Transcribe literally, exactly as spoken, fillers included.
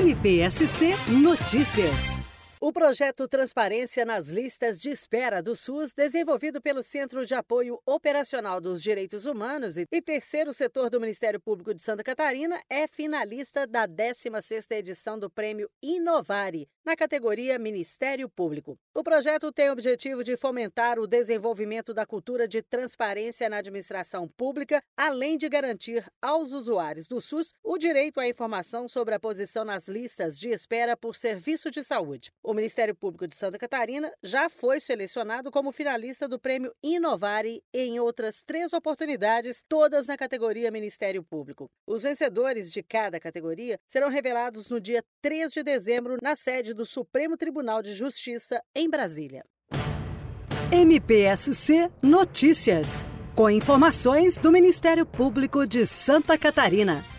M P S C Notícias. O projeto Transparência nas Listas de Espera do SUS, desenvolvido pelo Centro de Apoio Operacional dos Direitos Humanos e Terceiro Setor do Ministério Público de Santa Catarina, é finalista da décima sexta edição do Prêmio Inovare, na categoria Ministério Público. O projeto tem o objetivo de fomentar o desenvolvimento da cultura de transparência na administração pública, além de garantir aos usuários do SUS o direito à informação sobre a posição nas listas de espera por serviço de saúde. O Ministério Público de Santa Catarina já foi selecionado como finalista do Prêmio Inovare em outras três oportunidades, todas na categoria Ministério Público. Os vencedores de cada categoria serão revelados no dia três de dezembro na sede do Supremo Tribunal de Justiça, em Brasília. M P S C Notícias, com informações do Ministério Público de Santa Catarina.